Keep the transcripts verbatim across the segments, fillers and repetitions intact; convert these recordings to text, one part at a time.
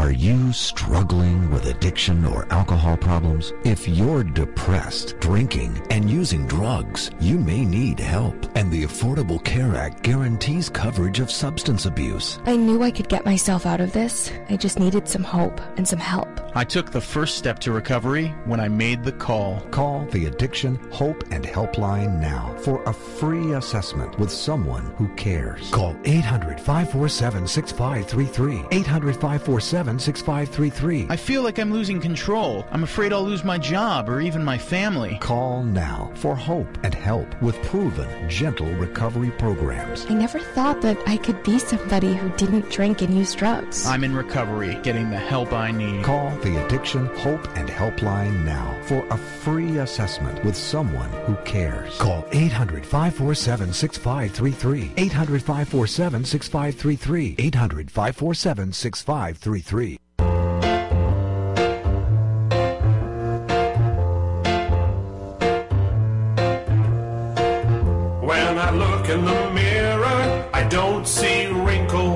Are you struggling with addiction or alcohol problems? If you're depressed, drinking, and using drugs, you may need help. And the Affordable Care Act guarantees coverage of substance abuse. I knew I could get myself out of this. I just needed some hope and some help. I took the first step to recovery when I made the call. Call the Addiction Hope and Helpline now for a free assessment with someone who cares. Call eight hundred, five four seven, six five three three. eight hundred, five four seven, six five three three. I feel like I'm losing control. I'm afraid I'll lose my job or even my family. Call now for hope and help with proven, gentle recovery programs. I never thought that I could be somebody who didn't drink and use drugs. I'm in recovery, getting the help I need. Call the Addiction Hope and Helpline now for a free assessment with someone who cares. Call eight hundred, five four seven, six five three three. eight hundred, five four seven, six five three three. eight hundred, five four seven, six five three three. When I look in the mirror, I don't see wrinkles.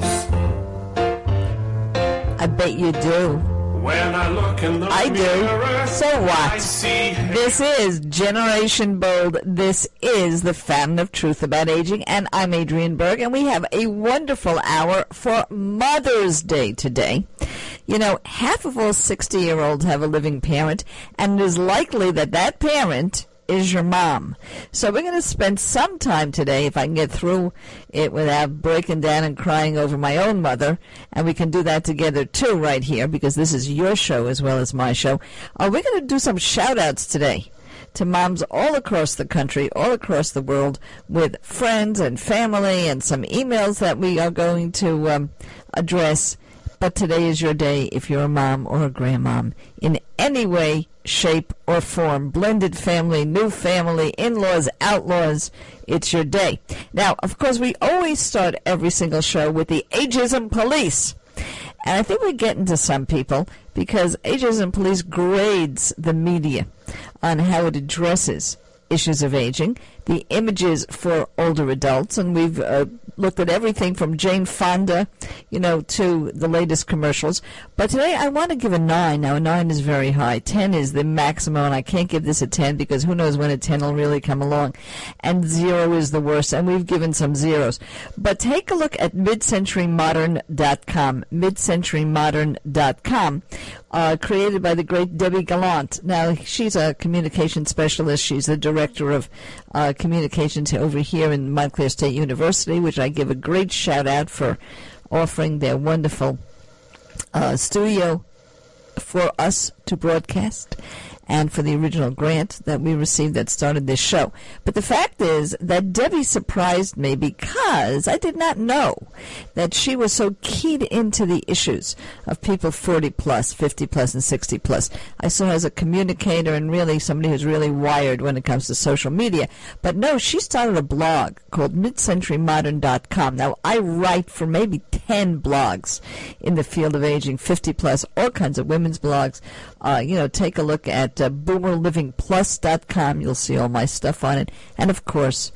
I bet you do. When I look in the I mirror, do. So what? I see This is Generation Bold. This is the Fountain of Truth About Aging, and I'm Adrienne Berg, and we have a wonderful hour for Mother's Day today. You know, half of all sixty-year-olds have a living parent, and it is likely that that parent is your mom. So we're going to spend some time today, if I can get through it without breaking down and crying over my own mother, and we can do that together too right here, because this is your show as well as my show. Uh, we're going to do some shout-outs today to moms all across the country, all across the world, with friends and family, and some emails that we are going to um, address. But today is your day if you're a mom or a grandmom in any way, shape, or form. Blended family, new family, in-laws, outlaws. It's your day. Now, of course, we always start every single show with the Ageism Police. And I think we're getting to some people because Ageism Police grades the media on how it addresses issues of aging, the images for older adults, and we've uh, looked at everything from Jane Fonda, you know, to the latest commercials. But today I want to give a nine. Now, a nine is very high. ten is the maximum, and I can't give this a ten because who knows when a ten will really come along. And zero is the worst, and we've given some zeros. But take a look at mid century modern dot com, mid century modern dot com, uh, created by the great Debbie Gallant. Now, she's a communication specialist. She's the director of uh, communications over here in Montclair State University, which I give a great shout-out for offering their wonderful uh, studio for us to broadcast, and for the original grant that we received that started this show. But the fact is that Debbie surprised me because I did not know that she was so keyed into the issues of people forty plus, fifty plus, and sixty plus. I saw her as a communicator and really somebody who's really wired when it comes to social media. But no, she started a blog called mid century modern dot com. Now, I write for maybe ten blogs in the field of aging, fifty plus, all kinds of women's blogs. Uh, you know, take a look at uh, boomer living plus dot com. You'll see all my stuff on it. And, of course,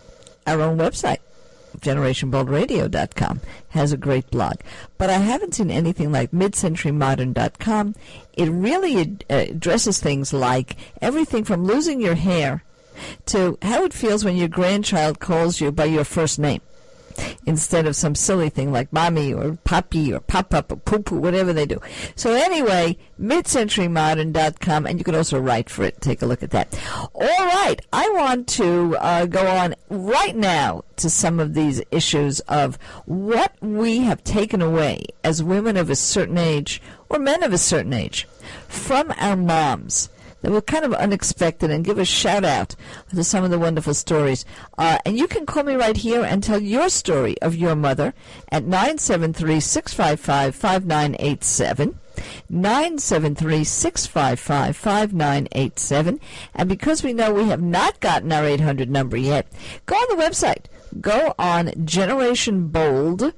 our own website, generation bold radio dot com, has a great blog. But I haven't seen anything like mid century modern dot com. It really ad- addresses things like everything from losing your hair to how it feels when your grandchild calls you by your first name instead of some silly thing like mommy or poppy or pop-up or poo-poo, whatever they do. So anyway, mid century modern dot com, and you can also write for it. Take a look at that. All right, I want to uh, go on right now to some of these issues of what we have taken away as women of a certain age or men of a certain age from our moms that were kind of unexpected, and give a shout-out to some of the wonderful stories. Uh, and you can call me right here and tell your story of your mother at nine seven three, six five five, five nine eight seven. nine seven three, six five five, five nine eight seven. And because we know we have not gotten our eight hundred number yet, go on the website. Go on Generation Bold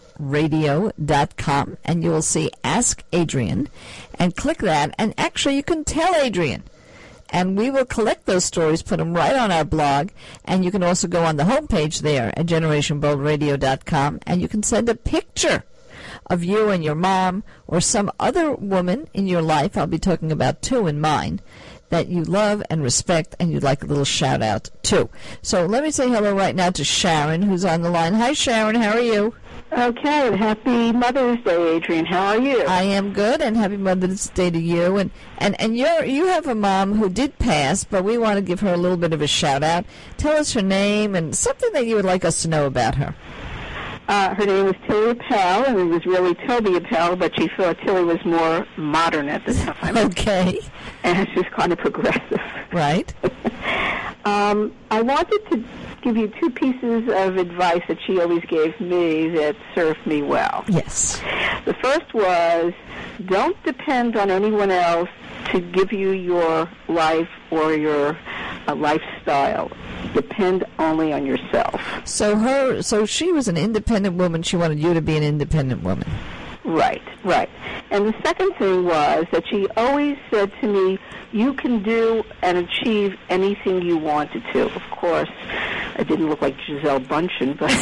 radio dot com, and you will see Ask Adrienne, and click that, and actually you can tell Adrienne, and we will collect those stories, put them right on our blog, and you can also go on the homepage there at generation bold radio dot com, and you can send a picture of you and your mom or some other woman in your life, I'll be talking about two in mine, that you love and respect and you'd like a little shout out to. So let me say hello right now to Sharon, who's on the line. Hi, Sharon. How are you? Okay, and happy Mother's Day, Adrienne. How are you? I am good, and happy Mother's Day to you. And and and you you have a mom who did pass, but we want to give her a little bit of a shout out. Tell us her name and something that you would like us to know about her. Uh, her name was Tilly Appel, and it was really Toby Appel, but she thought Tilly was more modern at the time. Okay. And she's kind of progressive. Right. um, I wanted to give you two pieces of advice that she always gave me that served me well. Yes. The first was, don't depend on anyone else to give you your life or your uh, lifestyle. Depend only on yourself. So her, so she was an independent woman. She wanted you to be an independent woman. Right, right. And the second thing was that she always said to me, you can do and achieve anything you wanted to. Of course, I didn't look like Giselle Bundchen, but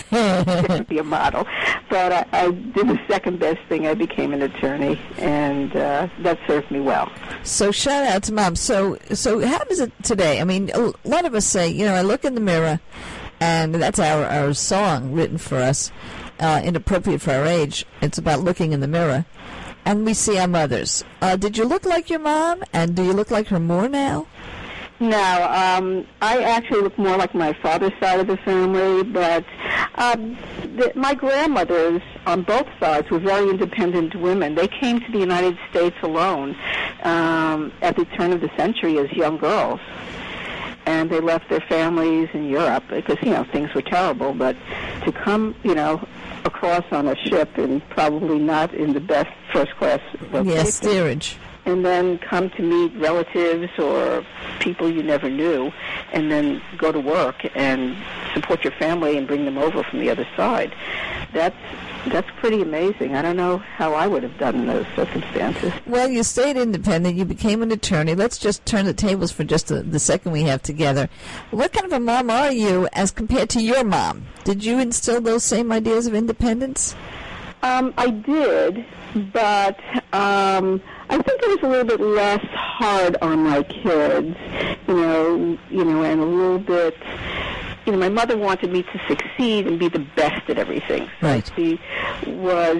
I didn't be a model. But I, I did the second best thing. I became an attorney, and uh, that served me well. So shout out to Mom. So, so how is it today? I mean, a lot of us say, you know, I look in the mirror, and that's our, our song written for us. Uh, inappropriate for our age. It's about looking in the mirror, and we see our mothers. Uh, did you look like your mom, and do you look like her more now? No, um, I actually look more like my father's side of the family, but um, the, my grandmothers on both sides were very independent women. They came to the United States alone um, at the turn of the century as young girls. And they left their families in Europe because, you know, things were terrible. But to come, you know, across on a ship and probably not in the best first-class location. Yes, steerage. And then come to meet relatives or people you never knew, and then go to work and support your family and bring them over from the other side. That's that's pretty amazing. I don't know how I would have done in those circumstances. Well, you stayed independent. You became an attorney. Let's just turn the tables for just the, the second we have together. What kind of a mom are you as compared to your mom? Did you instill those same ideas of independence? Um, I did, but um, I think I was a little bit less hard on my kids, you know, you know, and a little bit. You know, my mother wanted me to succeed and be the best at everything. So right. She was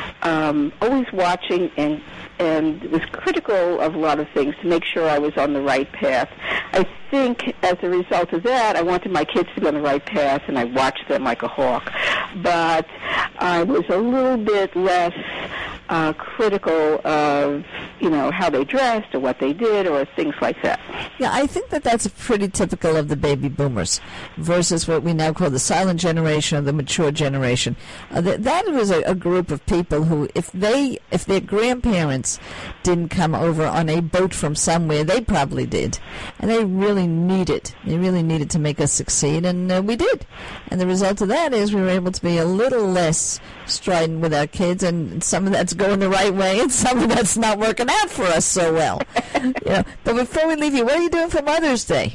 um, always watching and and was critical of a lot of things to make sure I was on the right path. I think as a result of that, I wanted my kids to be on the right path, and I watched them like a hawk. But I was a little bit less uh, critical of, you know, how they dressed or what they did or things like that. Yeah, I think that that's pretty typical of the baby boomers versus what we now call the silent generation or the mature generation. Uh, th- that was a, a group of people who, if they, if their grandparents didn't come over on a boat from somewhere, they probably did. And they really needed, they really needed to make us succeed, and uh, we did. And the result of that is we were able to be a little less strident with our kids, and some of that's going the right way, and some of that's not working out for us so well. You know, but before we leave you, what are you doing for Mother's Day?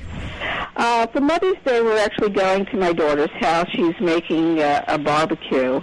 Uh, for Mother's Day, we're actually going to my daughter's house. She's making uh, a barbecue,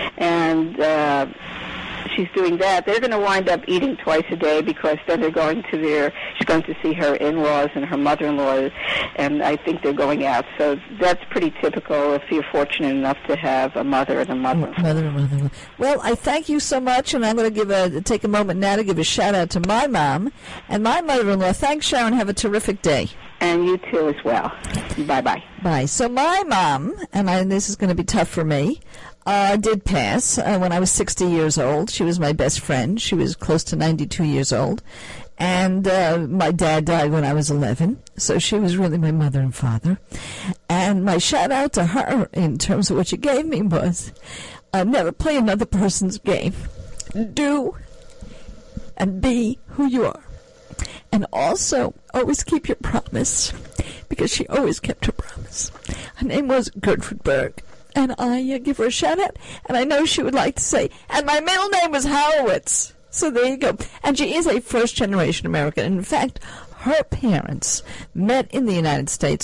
and uh, she's doing that. They're going to wind up eating twice a day because then they're going to their, she's going to see her in-laws and her mother-in-law, and I think they're going out. So that's pretty typical if you're fortunate enough to have a mother and a mother-in-law. Mother and mother-in-law. Well, I thank you so much, and I'm going to give a take a moment now to give a shout-out to my mom and my mother-in-law. Thanks, Sharon. Have a terrific day. And you too as well. Bye-bye. Bye. So my mom, and I, this is going to be tough for me, uh, did pass uh, when I was sixty years old. She was my best friend. She was close to ninety-two years old. And uh, my dad died when I was eleven, so she was really my mother and father. And my shout-out to her in terms of what she gave me was, uh, never play another person's game. Do and be who you are. And also, always keep your promise, because she always kept her promise. Her name was Gertrude Berg, and I uh, give her a shout-out, and I know she would like to say, and my middle name was Horowitz. So there you go. And she is a first-generation American. In fact, her parents met in the United States,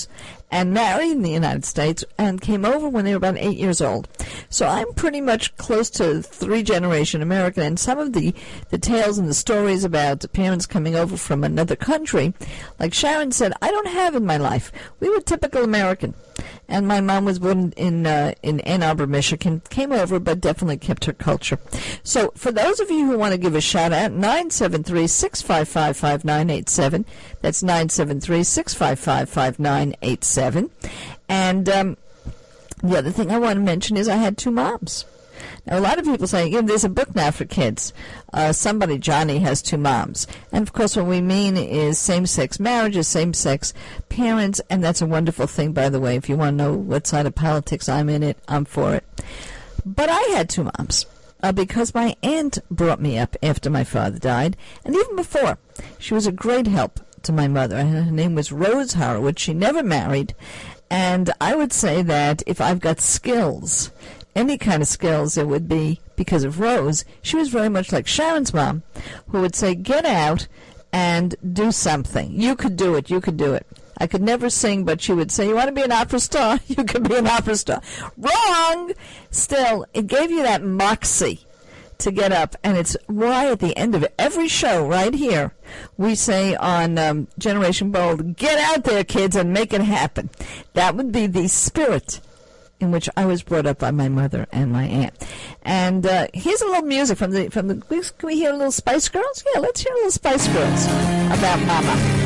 and married in the United States and came over when they were about eight years old. So I'm pretty much close to three-generation American, and some of the, the tales and the stories about parents coming over from another country, like Sharon said, I don't have in my life. We were typical American. And my mom was born in uh, in Ann Arbor, Michigan, came over, but definitely kept her culture. So for those of you who want to give a shout-out, nine seven three, six five five, five nine eight seven. That's nine seven three, six five five, five nine eight seven. And um, the other thing I want to mention is I had two moms. Now, a lot of people say, you know, there's a book now for kids. Uh, somebody, Johnny, has two moms. And, of course, what we mean is same-sex marriages, same-sex parents, and that's a wonderful thing, by the way. If you want to know what side of politics I'm in it, I'm for it. But I had two moms uh, because my aunt brought me up after my father died, and even before. She was a great help to my mother. Her name was Rose Horowitz. She never married, and I would say that if I've got skills, any kind of skills, it would be because of Rose. She was very much like Sharon's mom, who would say, get out and do something. You could do it. You could do it. I could never sing, but she would say, you want to be an opera star? You could be an opera star. Wrong! Still, it gave you that moxie to get up, and it's why at the end of every show right here, we say on um, Generation Bold, get out there, kids, and make it happen. That would be the spirit in which I was brought up by my mother and my aunt. And uh, here's a little music from the from the. Can we hear a little Spice Girls? Yeah, let's hear a little Spice Girls about Mama.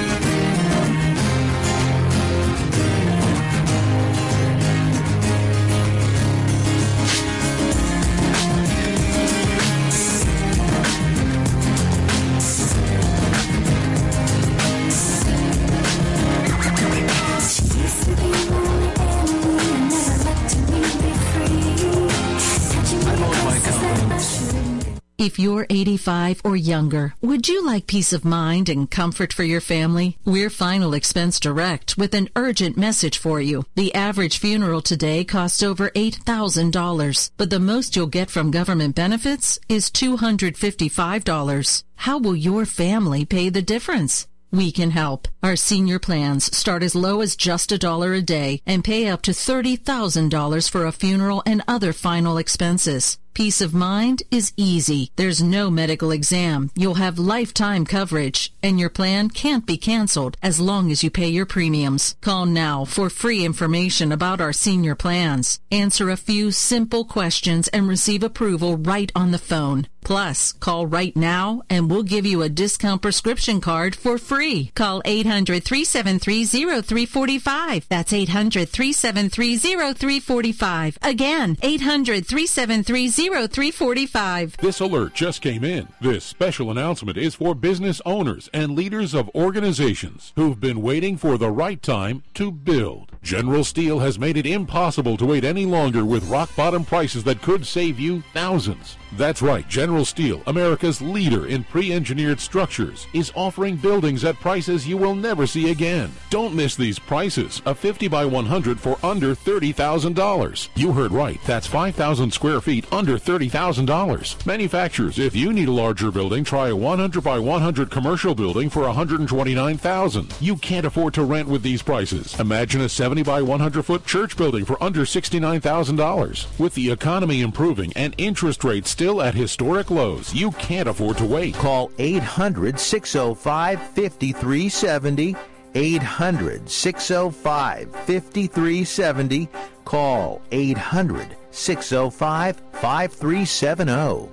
If you're eighty-five or younger, would you like peace of mind and comfort for your family? We're Final Expense Direct with an urgent message for you. The average funeral today costs over eight thousand dollars, but the most you'll get from government benefits is two hundred fifty-five dollars. How will your family pay the difference? We can help. Our senior plans start as low as just a dollar a day and pay up to thirty thousand dollars for a funeral and other final expenses. Peace of mind is easy. There's no medical exam. You'll have lifetime coverage, and your plan can't be canceled as long as you pay your premiums. Call now for free information about our senior plans. Answer a few simple questions and receive approval right on the phone. Plus, call right now and we'll give you a discount prescription card for free. Call eight hundred, three seven three, zero three four five. That's eight hundred, three seven three, zero three four five. Again, eight hundred, three seven three, zero three four five. This alert just came in. This special announcement is for business owners and leaders of organizations who've been waiting for the right time to build. General Steel has made it impossible to wait any longer with rock-bottom prices that could save you thousands. That's right, General Steel, America's leader in pre-engineered structures, is offering buildings at prices you will never see again. Don't miss these prices. A fifty by one hundred for under thirty thousand dollars. You heard right. That's five thousand square feet under thirty thousand dollars. Manufacturers, if you need a larger building, try a one hundred by one hundred commercial building for one hundred twenty-nine thousand dollars. You can't afford to rent with these prices. Imagine a seventy by one hundred foot church building for under sixty-nine thousand dollars. With the economy improving and interest rates still at historic lows, you can't afford to wait. Call eight hundred, six oh five, five three seven oh. eight hundred, six oh five, five three seven oh. Call eight hundred, six oh five, five three seven oh.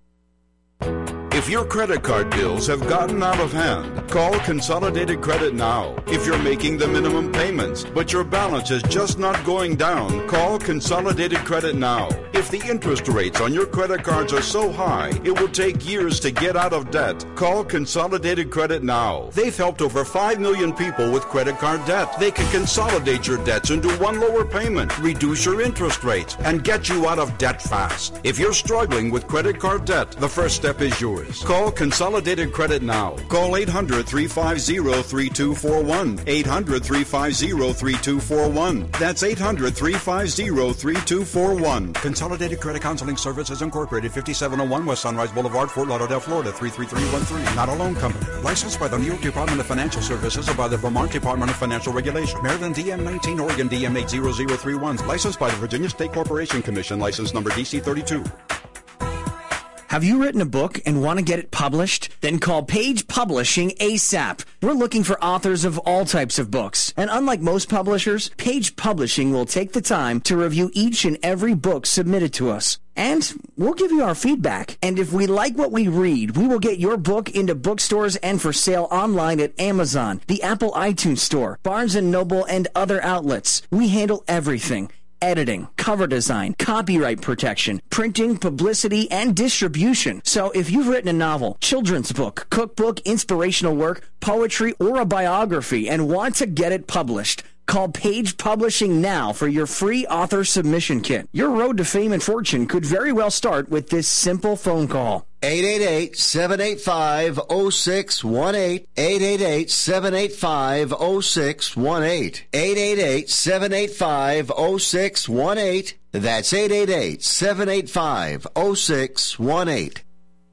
If your credit card bills have gotten out of hand, call Consolidated Credit now. If you're making the minimum payments, but your balance is just not going down, call Consolidated Credit now. If the interest rates on your credit cards are so high, it will take years to get out of debt, call Consolidated Credit now. They've helped over five million people with credit card debt. They can consolidate your debts into one lower payment, reduce your interest rates, and get you out of debt fast. If you're struggling with credit card debt, the first step is yours. service. Call Consolidated Credit now. Call eight hundred, three five zero, three two four one. eight hundred, three five zero, three two four one. That's eight hundred, three five zero, three two four one. Consolidated Credit Counseling Services Incorporated, fifty-seven oh one West Sunrise Boulevard, Fort Lauderdale, Florida, three three three one three. Not a loan company. Licensed by the New York Department of Financial Services or by the Vermont Department of Financial Regulation. Maryland D M nineteen, Oregon D M eight zero zero three one. Licensed by the Virginia State Corporation Commission. License number D C thirty-two. Have you written a book and want to get it published? Then call Page Publishing ASAP. We're looking for authors of all types of books. And unlike most publishers, Page Publishing will take the time to review each and every book submitted to us. And we'll give you our feedback. And if we like what we read, we will get your book into bookstores and for sale online at Amazon, the Apple iTunes Store, Barnes and Noble, and other outlets. We handle everything. Editing, cover design, copyright protection, printing, publicity, and distribution. So if you've written a novel, children's book, cookbook, inspirational work, poetry, or a biography and want to get it published, call Page Publishing now for your free author submission kit. Your road to fame and fortune could very well start with this simple phone call. eight eight eight, seven eight five, zero six one eight. eight eight eight, seven eight five, zero six one eight. eight eight eight, seven eight five, zero six one eight. That's eight eight eight, seven eight five, zero six one eight.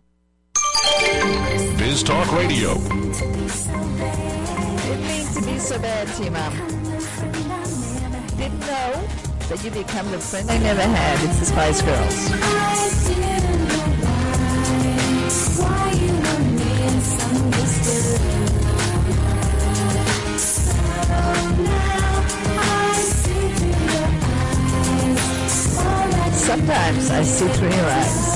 Biz Talk Radio. Didn't mean to be so bad to you, Mom. Didn't know that you become the friend I never had. It's the Spice Girls. Why you were misunderstood. So now I see through your eyes. Sometimes I see through your eyes.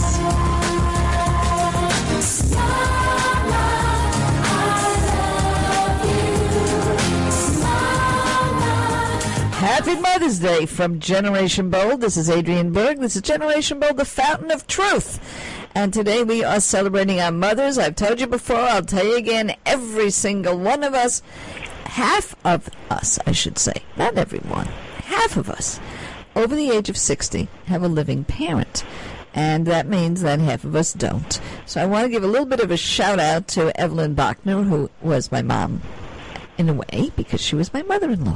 Happy Mother's Day from Generation Bold. This is Adrienne Berg. This is Generation Bold, the fountain of truth. And today we are celebrating our mothers. I've told you before, I'll tell you again, every single one of us, half of us, I should say, not everyone, half of us, over the age of sixty, have a living parent. And that means that half of us don't. So I want to give a little bit of a shout out to Evelyn Bachner, who was my mom in a way, because she was my mother-in-law.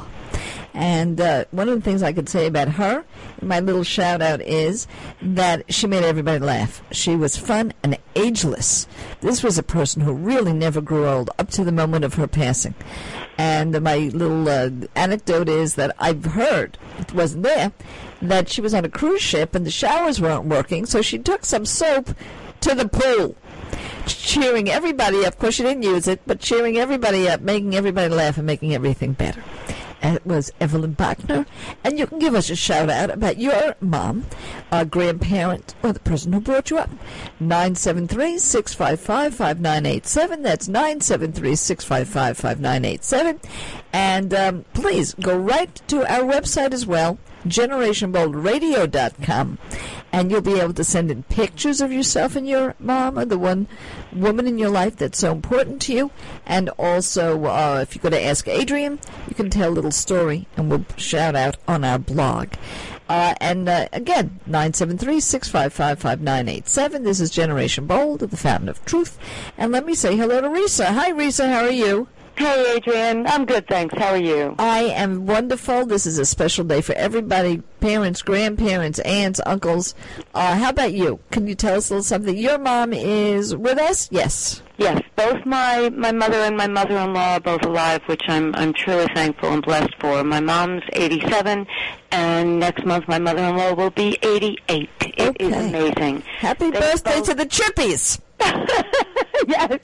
And uh, one of the things I could say about her, my little shout-out, is that she made everybody laugh. She was fun and ageless. This was a person who really never grew old up to the moment of her passing. And my little uh, anecdote is that I've heard, it wasn't there, that she was on a cruise ship and the showers weren't working, so she took some soap to the pool, cheering everybody up. Of course, she didn't use it, but cheering everybody up, making everybody laugh and making everything better. And it was Evelyn Bachner. And you can give us a shout-out about your mom, or grandparent, or the person who brought you up. nine seven three, six five five, five nine eight seven. That's nine seven three, six five five, five nine eight seven. And um, please go right to our website as well, generation bold radio dot com, and you'll be able to send in pictures of yourself and your mom, or the one woman in your life that's so important to you. And also, uh, if you go to Ask Adrienne, you can tell a little story, and we'll shout out on our blog. Uh, and uh, again, nine seven three, six five five, five nine eight seven. This is Generation Bold at the Fountain of Truth. And let me say hello to Risa. Hi, Risa. How are you? Hey, Adrienne. I'm good, thanks. How are you? I am wonderful. This is a special day for everybody, parents, grandparents, aunts, uncles. Uh, how about you? Can you tell us a little something? Your mom is with us? Yes. Yes, both my, my mother and my mother-in-law are both alive, which I'm I'm truly thankful and blessed for. My mom's eighty-seven, and next month my mother-in-law will be eighty-eight. It okay. is amazing. Happy They're birthday both... to the Chippies. Yes.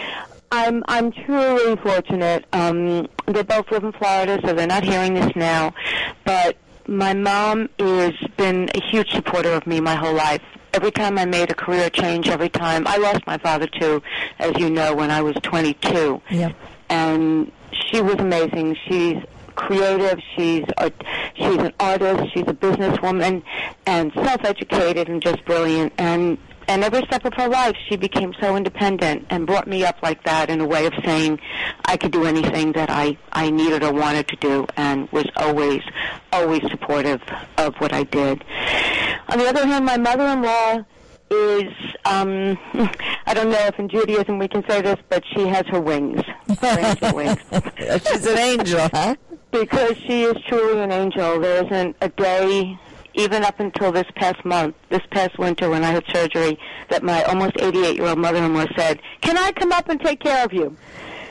I'm I'm truly fortunate. Um, they both live in Florida, so they're not hearing this now. But my mom has been a huge supporter of me my whole life. Every time I made a career change, every time I lost my father too, as you know, when I was twenty-two. Yep. And she was amazing. She's creative. She's a, she's an artist. She's a businesswoman, and self-educated and just brilliant. And And every step of her life, she became so independent and brought me up like that in a way of saying I could do anything that I, I needed or wanted to do, and was always, always supportive of what I did. On the other hand, my mother-in-law is, um, I don't know if in Judaism we can say this, but she has her wings. Her angel wings. She's an angel, huh? Because she is truly an angel. There isn't a day, even up until this past month, this past winter when I had surgery, that my almost eighty-eight-year-old mother-in-law said, "Can I come up and take care of you?"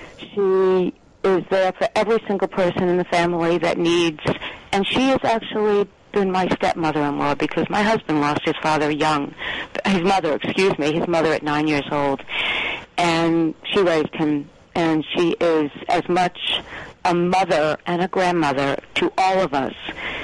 She is there for every single person in the family that needs, and she has actually been my stepmother-in-law because my husband lost his father young, his mother, excuse me, his mother at nine years old, and she raised him, and she is as much a mother and a grandmother to all of us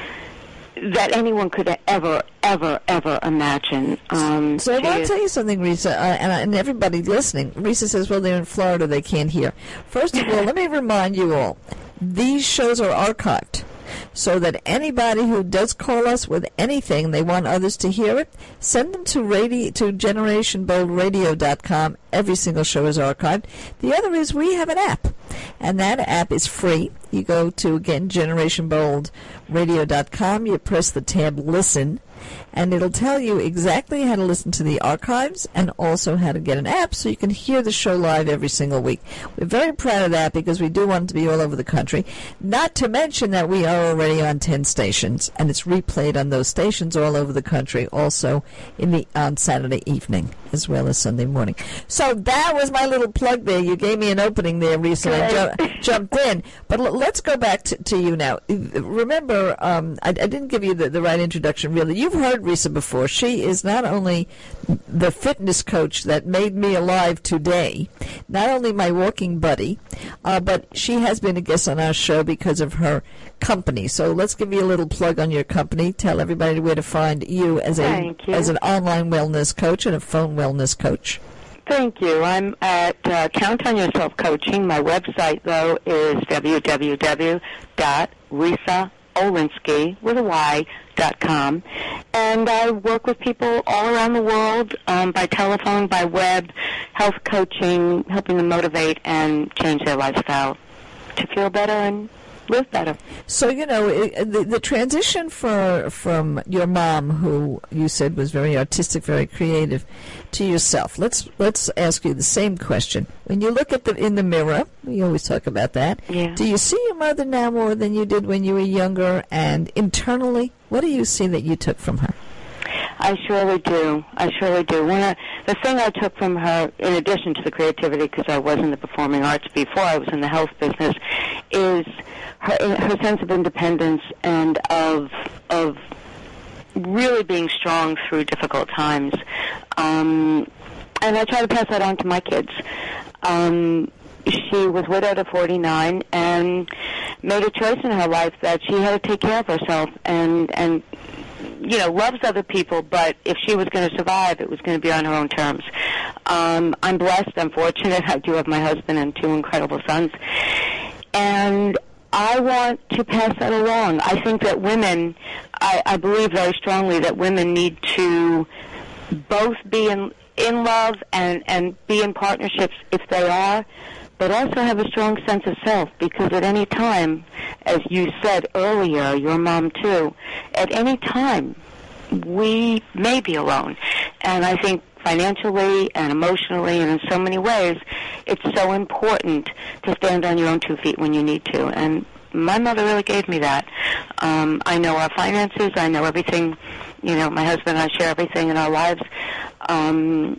that anyone could ever, ever, ever imagine. Um, so I want to is, tell you something, Risa, uh, and, and everybody listening. Risa says, well, they're in Florida, they can't hear. First of all, let me remind you all, these shows are archived, so that anybody who does call us with anything, they want others to hear it, send them to radio, to generation bold radio dot com. Every single show is archived. The other is we have an app, and that app is free. You go to, again, generation bold radio dot com, you press the tab Listen, and it'll tell you exactly how to listen to the archives and also how to get an app so you can hear the show live every single week. We're very proud of that because we do want it to be all over the country. Not to mention that we are already on ten stations, and it's replayed on those stations all over the country, also in the on Saturday evening as well as Sunday morning. So that was my little plug there. You gave me an opening there, Risa, and I ju- jumped in. But l- let's go back to, to you now. Remember, um, I, I didn't give you the, the right introduction, really. You've heard Risa before. She is not only the fitness coach that made me alive today, not only my walking buddy, uh, but she has been a guest on our show because of her company. So let's give you a little plug on your company. Tell everybody where to find you as a Thank you. as an online wellness coach and a phone wellness coach. Thank you. I'm at uh, Count on Yourself Coaching. My website, though, is w w w dot risa olinsky with a Y dot com, and I work with people all around the world um, by telephone, by web, health coaching, helping them motivate and change their lifestyle to feel better and live better. So, you know, it, the, the transition for, from your mom, who you said was very artistic, very creative, to yourself. Let's let's ask you the same question. When you look at the in the mirror, we always talk about that. Yeah. Do you see your mother now more than you did when you were younger? And internally, what do you see that you took from her? I surely do. I surely do. One of, the thing I took from her, in addition to the creativity, because I was in the performing arts before I was in the health business, is her, her sense of independence and of of really being strong through difficult times. Um, and I try to pass that on to my kids. Um, she was widowed at forty-nine and made a choice in her life that she had to take care of herself and and you know, loves other people, but if she was going to survive, it was going to be on her own terms. Um, I'm blessed, I'm fortunate. I do have my husband and two incredible sons. And I want to pass that along. I think that women, I, I believe very strongly that women need to both be in, in love and, and be in partnerships if they are, but also have a strong sense of self, because at any time, as you said earlier, your mom too, at any time, we may be alone. And I think financially and emotionally and in so many ways, it's so important to stand on your own two feet when you need to. And my mother really gave me that. Um, I know our finances. I know everything. You know, my husband and I share everything in our lives. Um,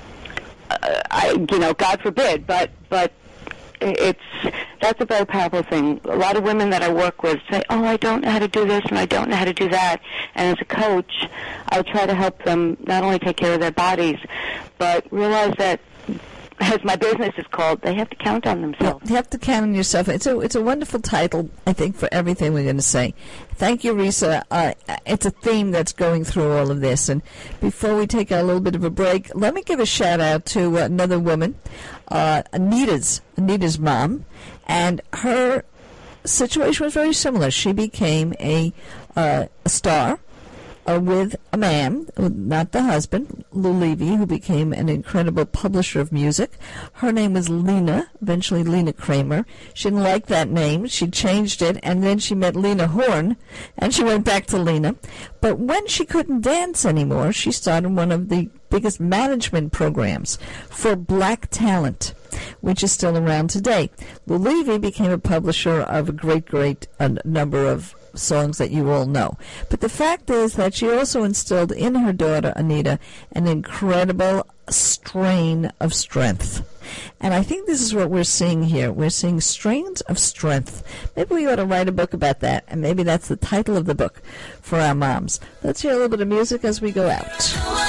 I, you know, God forbid, but but it's that's a very powerful thing. A lot of women that I work with say, "Oh, I don't know how to do this and I don't know how to do that." And as a coach, I try to help them not only take care of their bodies, but realize that, as my business is called, they have to count on themselves. You have to count on yourself. It's a it's a wonderful title, I think, for everything we're going to say. Thank you, Risa. Uh, it's a theme that's going through all of this. And before we take a little bit of a break, let me give a shout out to another woman, uh, Anita's Anita's mom, and her situation was very similar. She became a, uh, a star uh, with a man, not the husband, Lou Levy, who became an incredible publisher of music. Her name was Lena, eventually Lena Kramer. She didn't like that name. She changed it, and then she met Lena Horne, and she went back to Lena. But when she couldn't dance anymore, she started one of the biggest management programs for black talent, which is still around today. Lou Levy became a publisher of a great, great uh, number of songs that you all know. But the fact is that she also instilled in her daughter, Anita, an incredible strain of strength. And I think this is what we're seeing here. We're seeing strains of strength. Maybe we ought to write a book about that, and maybe that's the title of the book for our moms. Let's hear a little bit of music as we go out.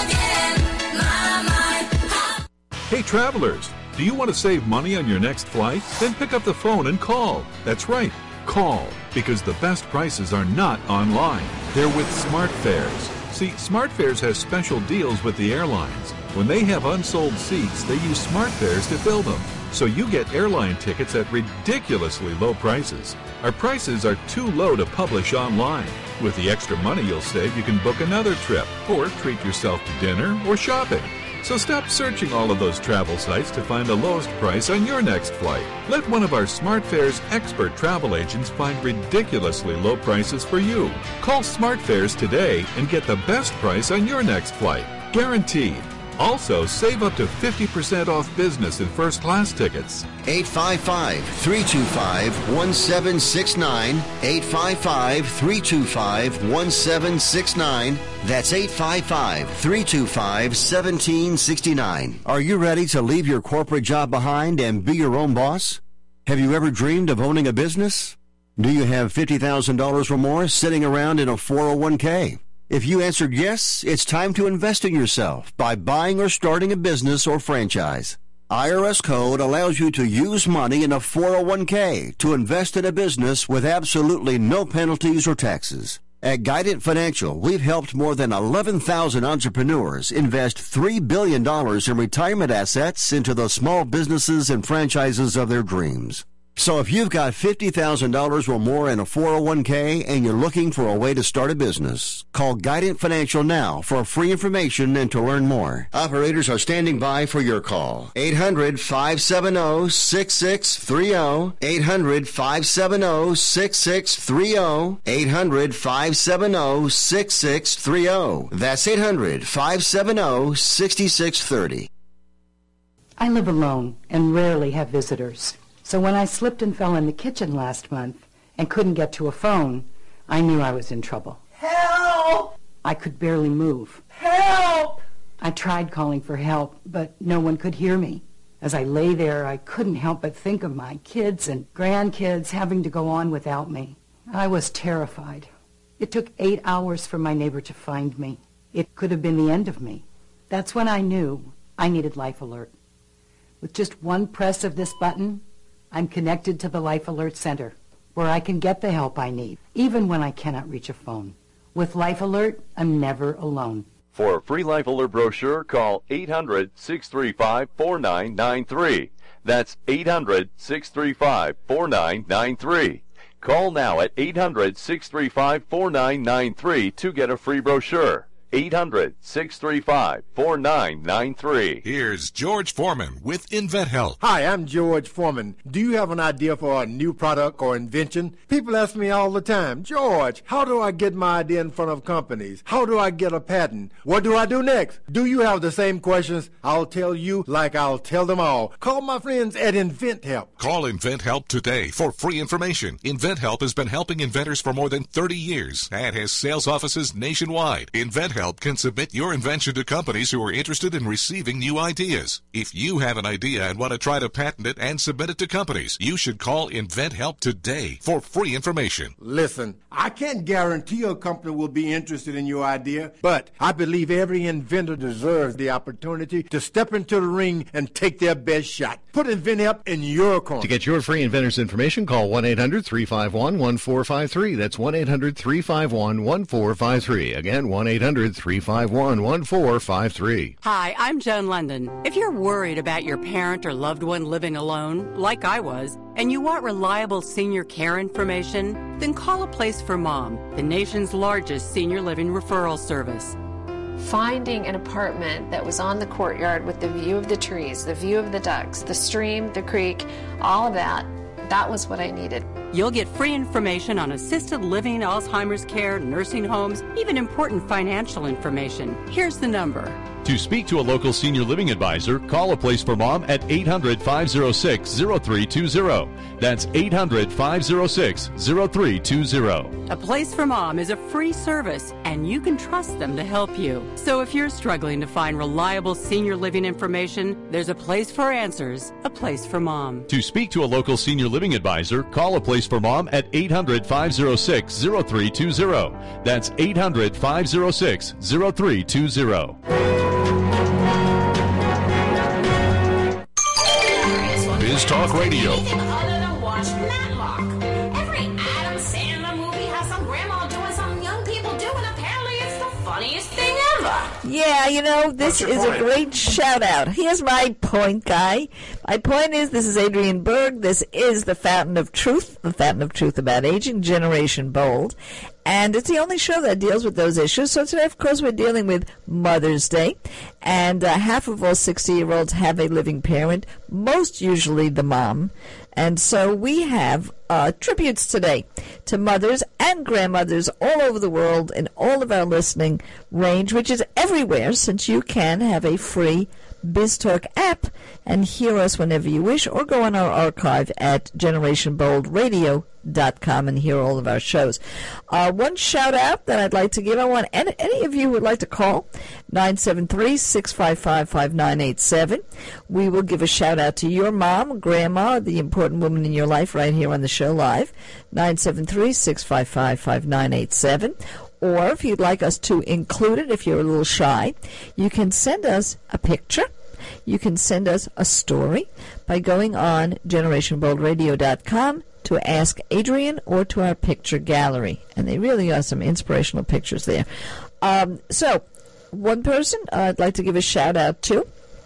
Hey, travelers, do you want to save money on your next flight? Then pick up the phone and call. That's right, call, because the best prices are not online. They're with SmartFares. See, SmartFares has special deals with the airlines. When they have unsold seats, they use SmartFares to fill them. So you get airline tickets at ridiculously low prices. Our prices are too low to publish online. With the extra money you'll save, you can book another trip or treat yourself to dinner or shopping. So stop searching all of those travel sites to find the lowest price on your next flight. Let one of our SmartFares expert travel agents find ridiculously low prices for you. Call SmartFares today and get the best price on your next flight. Guaranteed. Also, save up to fifty percent off business and first class tickets. eight five five, three two five, one seven six nine. eight five five, three two five, one seven six nine. That's eight five five, three two five, one seven six nine. Are you ready to leave your corporate job behind and be your own boss? Have you ever dreamed of owning a business? Do you have fifty thousand dollars or more sitting around in a four oh one k? If you answered yes, it's time to invest in yourself by buying or starting a business or franchise. I R S code allows you to use money in a four oh one k to invest in a business with absolutely no penalties or taxes. At Guidant Financial, we've helped more than eleven thousand entrepreneurs invest three billion dollars in retirement assets into the small businesses and franchises of their dreams. So if you've got fifty thousand dollars or more in a four oh one k and you're looking for a way to start a business, call Guidant Financial now for free information and to learn more. Operators are standing by for your call. eight hundred, five seven zero, six six three zero. eight hundred, five seven zero, six six three zero. eight hundred, five seven zero, six six three zero. That's eight hundred, five seven zero, six six three zero. I live alone and rarely have visitors. So when I slipped and fell in the kitchen last month and couldn't get to a phone, I knew I was in trouble. Help! I could barely move. Help! I tried calling for help, but no one could hear me. As I lay there, I couldn't help but think of my kids and grandkids having to go on without me. I was terrified. It took eight hours for my neighbor to find me. It could have been the end of me. That's when I knew I needed Life Alert. With just one press of this button, I'm connected to the Life Alert Center, where I can get the help I need, even when I cannot reach a phone. With Life Alert, I'm never alone. For a free Life Alert brochure, call eight hundred, six three five, four nine nine three. That's eight hundred, six three five, four nine nine three. Call now at eight hundred, six three five, four nine nine three to get a free brochure. eight hundred, six three five, four nine nine three. Here's George Foreman with InventHelp. Hi, I'm George Foreman. Do you have an idea for a new product or invention? People ask me all the time, George, how do I get my idea in front of companies? How do I get a patent? What do I do next? Do you have the same questions? I'll tell you like I'll tell them all. Call my friends at InventHelp. Call InventHelp today for free information. InventHelp has been helping inventors for more than thirty years and has sales offices nationwide. InventHelp can submit your invention to companies who are interested in receiving new ideas. If you have an idea and want to try to patent it and submit it to companies, you should call InventHelp today for free information. Listen, I can't guarantee a company will be interested in your idea, but I believe every inventor deserves the opportunity to step into the ring and take their best shot. Put Put InventHelp in your corner. To get your free inventor's information, call one eight hundred three five one one four five three. That's one eight hundred three five one one four five three. Again, one eight hundred three five one one four five three. Hi, I'm Joan London. If you're worried about your parent or loved one living alone, like I was, and you want reliable senior care information, then call A Place for Mom, the nation's largest senior living referral service. Finding an apartment that was on the courtyard with the view of the trees, the view of the ducks, the stream, the creek, all of that, that was what I needed. You'll get free information on assisted living, Alzheimer's care, nursing homes, even important financial information. Here's the number. To speak to a local senior living advisor, call A Place for Mom at eight hundred five oh six oh three two oh. That's eight hundred five oh six oh three two oh. A Place for Mom is a free service, and you can trust them to help you. So if you're struggling to find reliable senior living information, there's a place for answers, A Place for Mom. To speak to a local senior living advisor, call A Place for Mom at eight hundred five oh six oh three two oh. That's eight hundred five oh six oh three two oh. Biz Talk Radio. Other than watch Matlock. Every Adam Sandler movie has some grandma doing something young people do, and apparently it's the funniest thing ever. Yeah, you know, this is a great shout-out. Here's my point, Guy. My point is, this is Adrienne Berg. This is the Fountain of Truth, the Fountain of Truth about aging, Generation Bold. And it's the only show that deals with those issues. So today, of course, we're dealing with Mother's Day. And uh, half of all sixty-year-olds have a living parent, most usually the mom. And so we have uh, tributes today to mothers and grandmothers all over the world in all of our listening range, which is everywhere, since you can have a free BizTalk app and hear us whenever you wish, or go on our archive at generation bold radio dot com and hear all of our shows. Uh, one shout out that I'd like to give, I want any, any of you who would like to call nine seven three, six five five, five nine eight seven. We will give a shout out to your mom, grandma, the important woman in your life right here on the show live. nine seven three, six five five, five nine eight seven. Or if you'd like us to include it, if you're a little shy, you can send us a picture. You can send us a story by going on generation bold radio dot com to Ask Adrienne or to our picture gallery. And they really are some inspirational pictures there. Um, so, one person uh, I'd like to give a shout out to.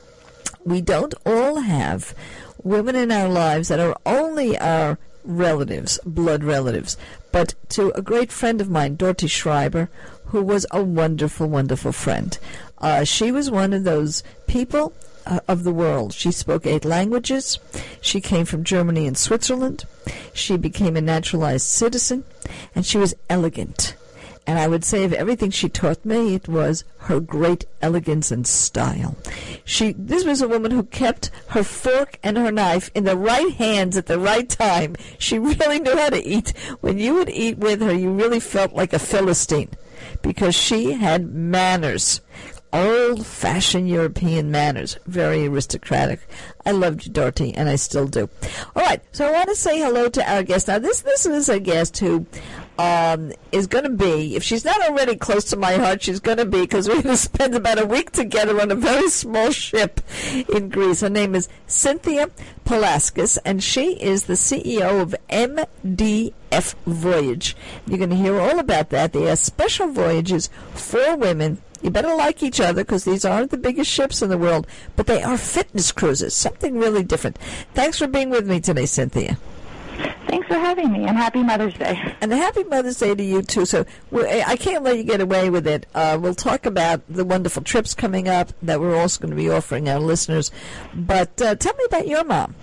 We don't all have women in our lives that are only our relatives, blood relatives, but to a great friend of mine, Dorothy Schreiber, who was a wonderful, wonderful friend. Uh, she was one of those people uh, of the world. She spoke eight languages. She came from Germany and Switzerland. She became a naturalized citizen, and she was elegant. And I would say of everything she taught me, it was her great elegance and style. She, this was a woman who kept her fork and her knife in the right hands at the right time. She really knew how to eat. When you would eat with her, you really felt like a Philistine, because she had manners. Old-fashioned European manners. Very aristocratic. I loved you, Dorothy, and I still do. All right, so I want to say hello to our guest. Now, this this is a guest who um, is going to be, if she's not already close to my heart, she's going to be, because we're going to spend about a week together on a very small ship in Greece. Her name is Cynthia Palaskis, and she is the C E O of M D F Voyage. You're going to hear all about that. They are special voyages for women. You better like each other, because these aren't the biggest ships in the world, but they are fitness cruises, something really different. Thanks for being with me today, Cynthia. Thanks for having me, and happy Mother's Day. And happy Mother's Day to you, too. So I can't let you get away with it. Uh, we'll talk about the wonderful trips coming up that we're also going to be offering our listeners. But uh, tell me about your mom.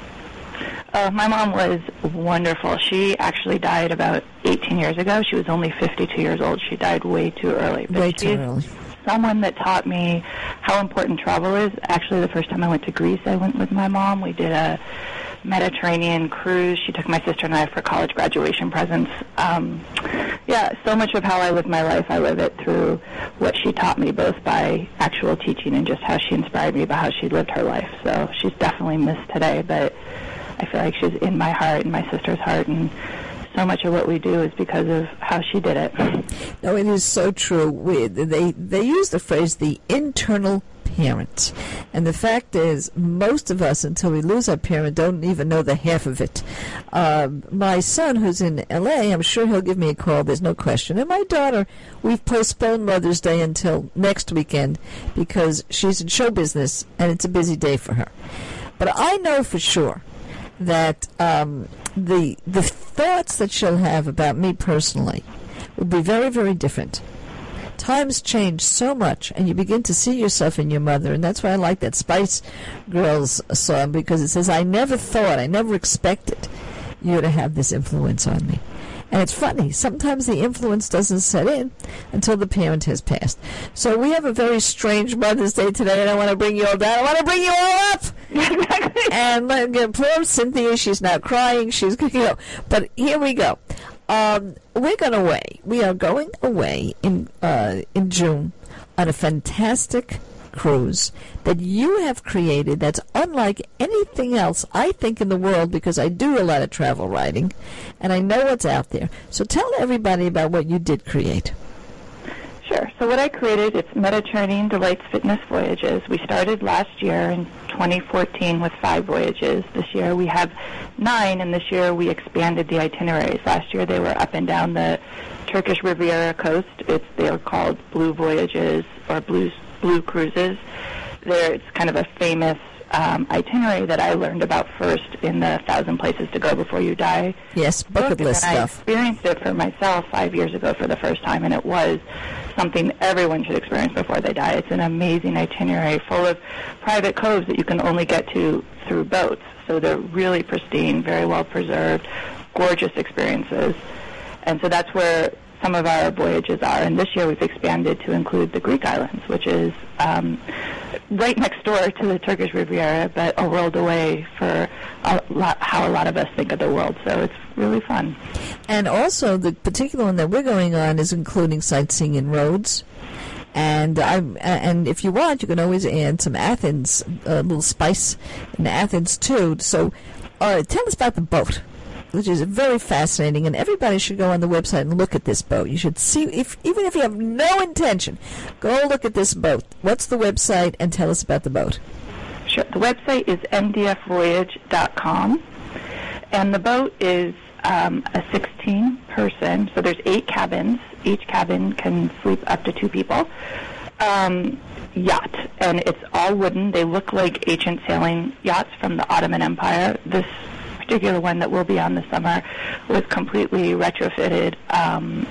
Uh, my mom was wonderful. She actually died about eighteen years ago. She was only fifty-two years old. She died way too early. But way too she's early. Someone that taught me how important travel is. Actually, the first time I went to Greece, I went with my mom. We did a Mediterranean cruise. She took my sister and I for college graduation presents. Um, yeah, so much of how I live my life, I live it through what she taught me, both by actual teaching and just how she inspired me by how she lived her life. So she's definitely missed today, but I feel like she's in my heart and my sister's heart, and so much of what we do is because of how she did it. No, it is so true. We, they they use the phrase the internal parent. And the fact is, most of us, until we lose our parent, don't even know the half of it. Uh, my son, who's in L A, I'm sure he'll give me a call, there's no question. And my daughter, we've postponed Mother's Day until next weekend because she's in show business and it's a busy day for her. But I know for sure that um, the the thoughts that she'll have about me personally will be very, very different. Times change so much, and you begin to see yourself in your mother, and that's why I like that Spice Girls song, because it says, I never thought, I never expected you to have this influence on me. And it's funny, sometimes the influence doesn't set in until the parent has passed. So we have a very strange Mother's Day today, and I want to bring you all down. I want to bring you all up! And uh, poor Cynthia, she's now crying, she's, you know, but here we go. Um, we're going away. We are going away in uh, in June on a fantastic cruise that you have created that's unlike anything else, I think, in the world, because I do a lot of travel writing, and I know what's out there. So tell everybody about what you did create. Sure. So what I created, it's Mediterranean Delights Fitness Voyages. We started last year in twenty fourteen with five voyages. This year we have nine, and this year we expanded the itineraries. Last year they were up and down the Turkish Riviera coast. It's they are called Blue Voyages or Blue Blue Cruises. There, it's kind of a famous um, itinerary that I learned about first in the Thousand Places to Go Before You Die. Yes, bucket list and stuff. I experienced it for myself five years ago for the first time, and it was something everyone should experience before they die. It's an amazing itinerary full of private coves that you can only get to through boats. So they're really pristine, very well preserved, gorgeous experiences. And so that's where some of our voyages are. And this year we've expanded to include the Greek islands, which is um, right next door to the Turkish Riviera, but a world away for a lot, how a lot of us think of the world. So it's really fun. And also, the particular one that we're going on is including sightseeing in Rhodes. And I and if you want, you can always add some Athens, a little spice in Athens too. So, uh, tell us about the boat, which is very fascinating, and everybody should go on the website and look at this boat. You should see, if even if you have no intention, go look at this boat. What's the website, and tell us about the boat. Sure. The website is m d f voyage dot com, and the boat is um, a sixteen-person, so there's eight cabins. Each cabin can sleep up to two people. Um, yacht, and it's all wooden. They look like ancient sailing yachts from the Ottoman Empire. This particular one that will be on this summer was completely retrofitted um,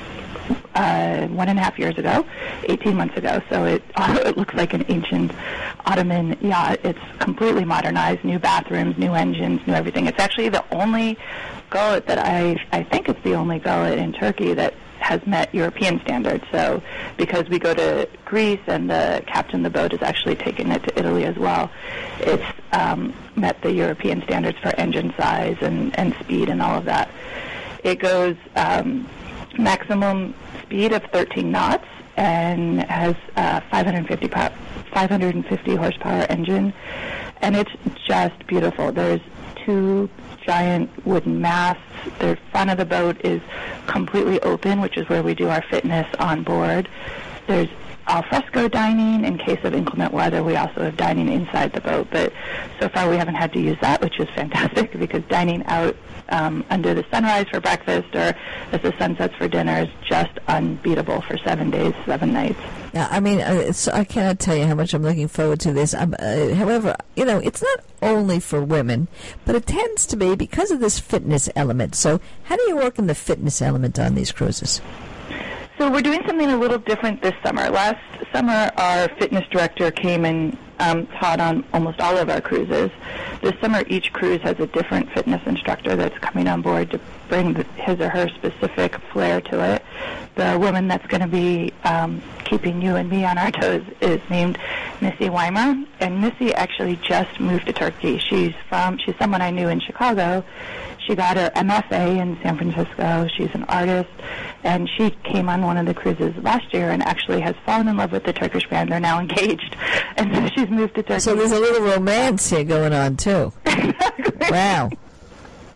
uh, one and a half years ago, eighteen months ago. So it, it looks like an ancient Ottoman yacht. It's completely modernized, new bathrooms, new engines, new everything. It's actually the only gullet that I, I think it's the only gullet in Turkey that has met European standards. So because we go to Greece and the captain of the boat is actually taking it to Italy as well, it's um, met the European standards for engine size and, and speed and all of that. It goes um, maximum speed of thirteen knots and has a five hundred fifty, power, five hundred fifty horsepower engine, and it's just beautiful. There's two giant wooden masts. The front of the boat is completely open, which is where we do our fitness on board. There's al fresco dining in case of inclement weather. We also have dining inside the boat, but so far we haven't had to use that, which is fantastic, because dining out um, under the sunrise for breakfast or as the sun sets for dinner is just unbeatable for seven days, seven nights. Yeah, I mean, uh, it's, I cannot tell you how much I'm looking forward to this. Um, uh, however, you know, it's not only for women, but it tends to be because of this fitness element. So how do you work in the fitness element on these cruises? So we're doing something a little different this summer. Last summer, our fitness director came and um, taught on almost all of our cruises. This summer, each cruise has a different fitness instructor that's coming on board to bring the, his or her specific flair to it. The woman that's going to be um, keeping you and me on our toes is named Missy Weimer, and Missy actually just moved to Turkey. She's from she's someone I knew in Chicago. She got her M F A in San Francisco. She's an artist, and she came on one of the cruises last year and actually has fallen in love with the Turkish band. They're now engaged, and so she's moved to Turkey. So there's a little romance here going on, too. Wow.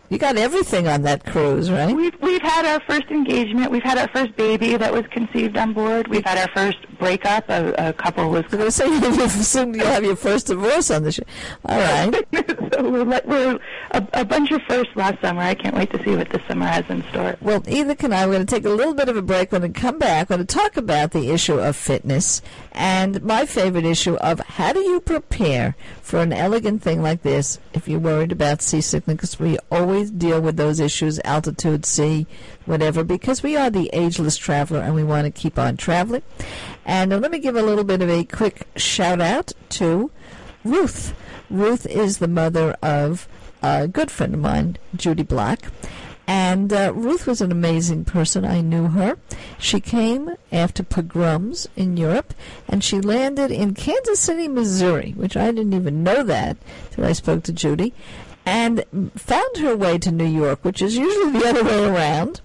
You got everything on that cruise, right? We've we've had our first engagement. We've had our first baby that was conceived on board. We've had our first breakup. A, a couple was. I was going to say you've assumed you'll have your first divorce on the ship. All right. So we're, let, we're a, a bunch of firsts last summer. I can't wait to see what this summer has in store. Well, either can I. We're going to take a little bit of a break. We're going to come back. We're going to talk about the issue of fitness and my favorite issue of how do you prepare for an elegant thing like this if you're worried about seasickness, because we always deal with those issues, altitude, sea, whatever, because we are the ageless traveler and we want to keep on traveling. And uh, let me give a little bit of a quick shout out to Ruth. Ruth is the mother of a good friend of mine, Judy Black. And uh, Ruth was an amazing person. I knew her. She came after pogroms in Europe, and she landed in Kansas City, Missouri, which I didn't even know that till I spoke to Judy, and found her way to New York, which is usually the other way around,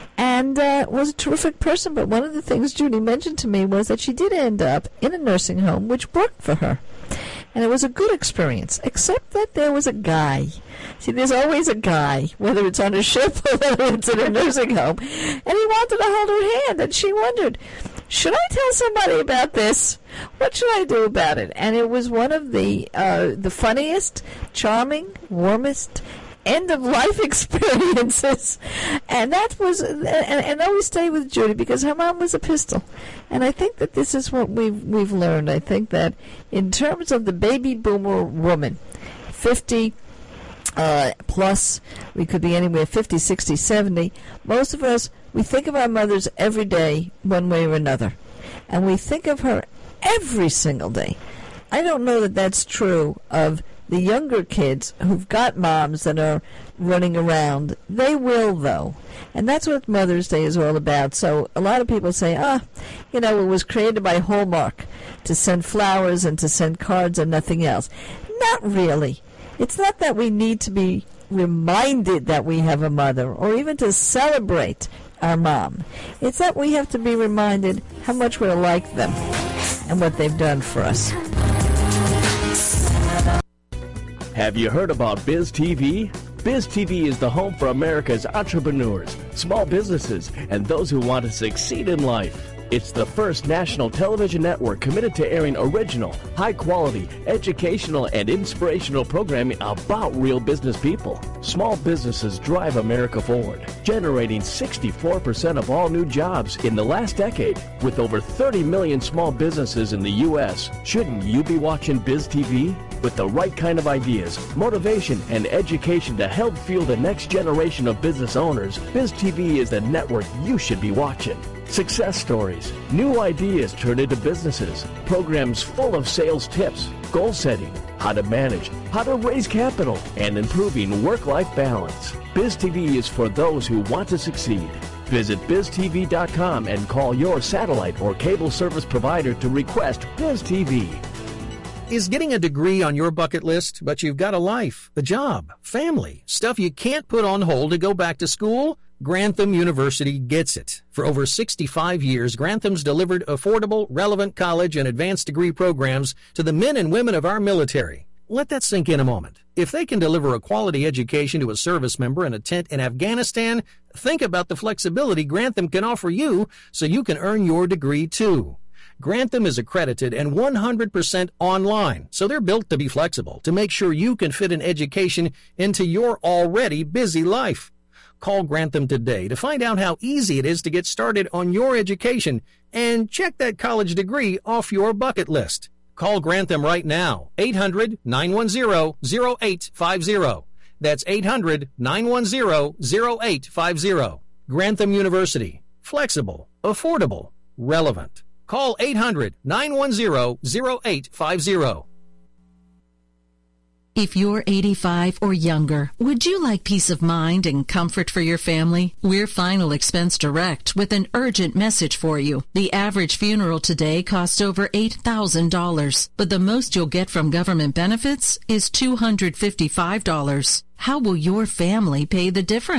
and uh, was a terrific person. But one of the things Judy mentioned to me was that she did end up in a nursing home, which worked for her. And it was a good experience, except that there was a guy. See, there's always a guy, whether it's on a ship or whether it's in a nursing home. And he wanted to hold her hand, and she wondered, should I tell somebody about this? What should I do about it? And it was one of the uh, the funniest, charming, warmest, end-of-life experiences. And that was, and, and I always stay with Judy because her mom was a pistol. And I think that this is what we've, we've learned. I think that in terms of the baby boomer woman, fifty uh, plus, we could be anywhere fifty, sixty, seventy, most of us, we think of our mothers every day one way or another. And we think of her every single day. I don't know that that's true of the younger kids who've got moms that are running around. They will, though. And that's what Mother's Day is all about. So a lot of people say, ah, you know, it was created by Hallmark to send flowers and to send cards and nothing else. Not really. It's not that we need to be reminded that we have a mother or even to celebrate our mom. It's that we have to be reminded how much we're like them and what they've done for us. Have you heard about Biz T V? Biz T V is the home for America's entrepreneurs, small businesses, and those who want to succeed in life. It's the first national television network committed to airing original, high-quality, educational, and inspirational programming about real business people. Small businesses drive America forward, generating sixty-four percent of all new jobs in the last decade. With over thirty million small businesses in the U S, shouldn't you be watching Biz T V? With the right kind of ideas, motivation, and education to help fuel the next generation of business owners, Biz T V is the network you should be watching. Success stories, new ideas turned into businesses, programs full of sales tips, goal setting, how to manage, how to raise capital, and improving work-life balance. Biz T V is for those who want to succeed. Visit biz t v dot com and call your satellite or cable service provider to request Biz T V. Is getting a degree on your bucket list, but you've got a life, a job, family, stuff you can't put on hold to go back to school? Grantham University gets it. For over sixty-five years, Grantham's delivered affordable, relevant college and advanced degree programs to the men and women of our military. Let that sink in a moment. If they can deliver a quality education to a service member in a tent in Afghanistan, think about the flexibility Grantham can offer you so you can earn your degree too. Grantham is accredited and one hundred percent online, so they're built to be flexible to make sure you can fit an education into your already busy life. Call Grantham today to find out how easy it is to get started on your education and check that college degree off your bucket list. Call Grantham right now, eight hundred, nine one zero, zero eight five zero. That's eight hundred, nine one zero, zero eight five zero. Grantham University. Flexible, affordable, relevant. Call eight hundred, nine one zero, zero eight five zero. If you're eighty-five or younger, would you like peace of mind and comfort for your family? We're Final Expense Direct with an urgent message for you. The average funeral today costs over eight thousand dollars, but the most you'll get from government benefits is two hundred fifty-five dollars. How will your family pay the difference?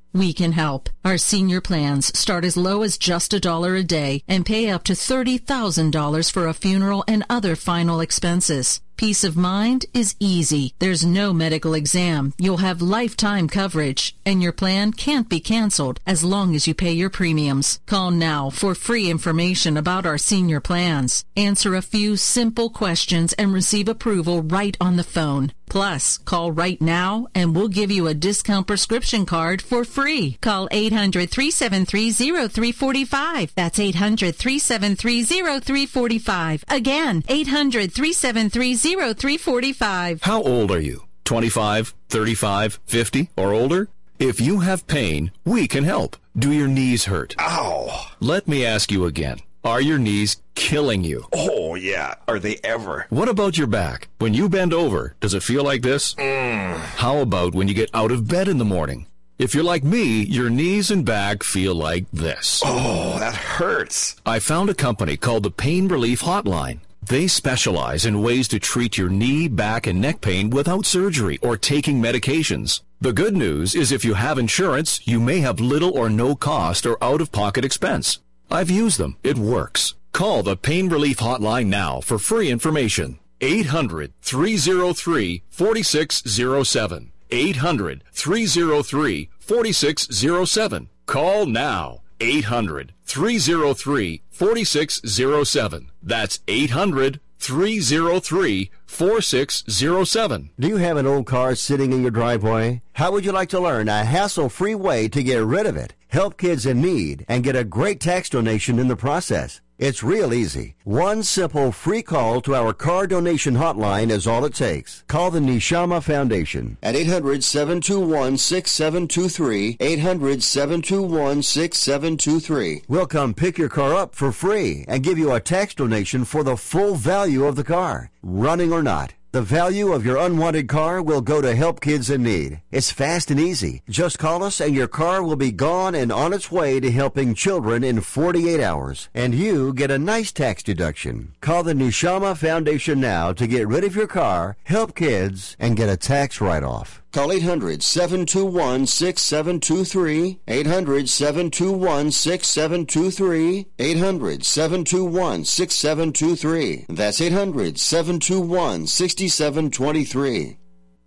We can help. Our senior plans start as low as just a dollar a day and pay up to thirty thousand dollars for a funeral and other final expenses. Peace of mind is easy. There's no medical exam. You'll have lifetime coverage, and your plan can't be canceled as long as you pay your premiums. Call now for free information about our senior plans. Answer a few simple questions and receive approval right on the phone. Plus, call right now and we'll give you a discount prescription card for free. Call eight hundred, three seven three, zero three four five. That's eight hundred, three seven three, zero three four five. Again, eight hundred, three seven three, zero three four five. How old are you? twenty-five, thirty-five, fifty, or older? If you have pain, we can help. Do your knees hurt? Ow! Let me ask you again. Are your knees killing you? Oh, yeah. Are they ever? What about your back? When you bend over, does it feel like this? Mm. How about when you get out of bed in the morning? If you're like me, your knees and back feel like this. Oh, that hurts. I found a company called the Pain Relief Hotline. They specialize in ways to treat your knee, back, and neck pain without surgery or taking medications. The good news is if you have insurance, you may have little or no cost or out-of-pocket expense. I've used them. It works. Call the Pain Relief Hotline now for free information. eight hundred, three oh three, four six oh seven. eight hundred, three oh three, four six oh seven. Call now. eight hundred, three oh three, four six oh seven. That's eight hundred, three oh three, four six oh seven. Do you have an old car sitting in your driveway? How would you like to learn a hassle-free way to get rid of it, help kids in need, and get a great tax donation in the process? It's real easy. One simple free call to our car donation hotline is all it takes. Call the Neshama Foundation at eight hundred, seven two one, six seven two three, eight hundred, seven two one, six seven two three. We'll come pick your car up for free and give you a tax donation for the full value of the car, running or not. The value of your unwanted car will go to help kids in need. It's fast and easy. Just call us and your car will be gone and on its way to helping children in forty-eight hours. And you get a nice tax deduction. Call the Neshama Foundation now to get rid of your car, help kids, and get a tax write-off. Call eight hundred, seven two one, six seven two three, eight hundred, seven two one, six seven two three, eight hundred, seven two one, six seven two three. That's eight hundred, seven two one, six seven two three.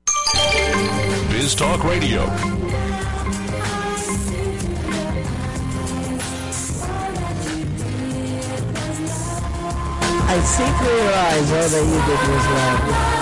Biz Talk Radio. I see through your eyes all that you did was love.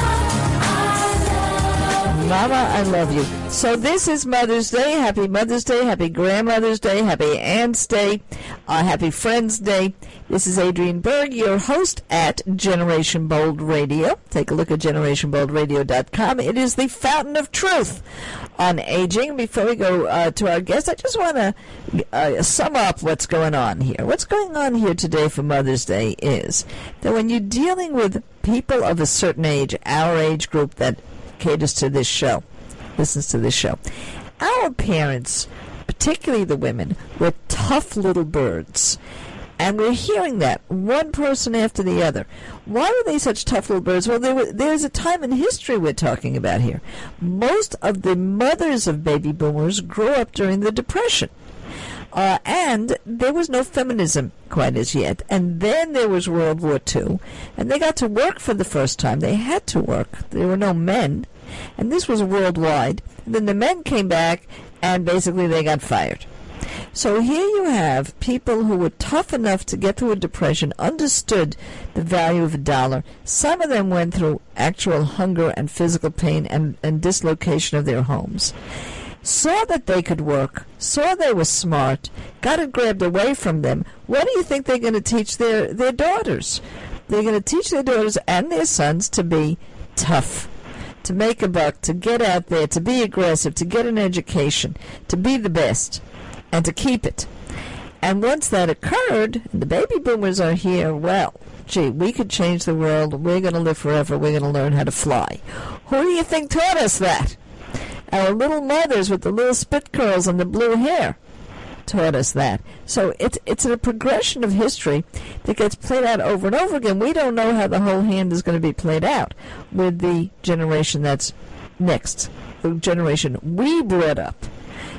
Mama, I love you. So this is Mother's Day. Happy Mother's Day. Happy Grandmother's Day. Happy Aunt's Day. Uh, happy Friends Day. This is Adrienne Berg, your host at Generation Bold Radio. Take a look at generation bold radio dot com. It is the fountain of truth on aging. Before we go uh, to our guest, I just want to uh, sum up what's going on here. What's going on here today for Mother's Day is that when you're dealing with people of a certain age, our age group that caters to this show, listens to this show, our parents, particularly the women, were tough little birds. And we're hearing that, one person after the other. Why were they such tough little birds? Well, there was, there's a time in history we're talking about here. Most of the mothers of baby boomers grew up during the Depression. Uh, and there was no feminism quite as yet. And then there was World War Two. And they got to work for the first time. They had to work. There were no men. And this was worldwide. And then the men came back, and basically they got fired. So here you have people who were tough enough to get through a depression, understood the value of a dollar. Some of them went through actual hunger and physical pain and, and dislocation of their homes. Saw that they could work, saw they were smart, got it grabbed away from them. What do you think they're going to teach their, their daughters? They're going to teach their daughters and their sons to be tough, to make a buck, to get out there, to be aggressive, to get an education, to be the best, and to keep it. And once that occurred, and the baby boomers are here, well, gee, we could change the world. We're going to live forever. We're going to learn how to fly. Who do you think taught us that? Our little mothers with the little spit curls and the blue hair taught us that. So it's it's a progression of history that gets played out over and over again. We don't know how the whole hand is going to be played out with the generation that's next, the generation we brought up.